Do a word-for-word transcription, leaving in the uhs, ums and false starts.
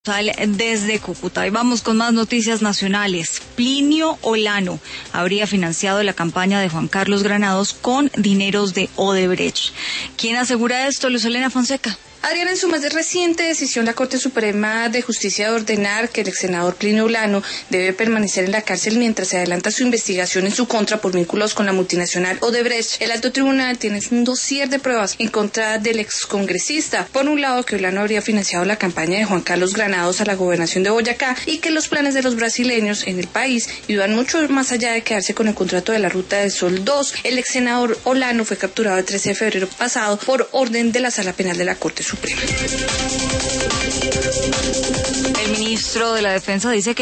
Desde Cúcuta. Y vamos con más noticias nacionales. Plinio Olano habría financiado la campaña de Juan Carlos Granados con dineros de Odebrecht. ¿Quién asegura esto? Luz Helena Fonseca. Adriana, en su más reciente decisión, la Corte Suprema de Justicia de ordenar que el ex senador Plinio Olano debe permanecer en la cárcel mientras se adelanta su investigación en su contra por vínculos con la multinacional Odebrecht. El alto tribunal tiene un dossier de pruebas en contra del excongresista. Por un lado, que Olano habría financiado la campaña de Juan Carlos Granados a la gobernación de Boyacá y que los planes de los brasileños en el país iban mucho más allá de quedarse con el contrato de la Ruta del Sol dos. El ex senador Olano fue capturado el trece de febrero pasado por orden de la Sala Penal de la Corte Suprema. El ministro de la Defensa dice que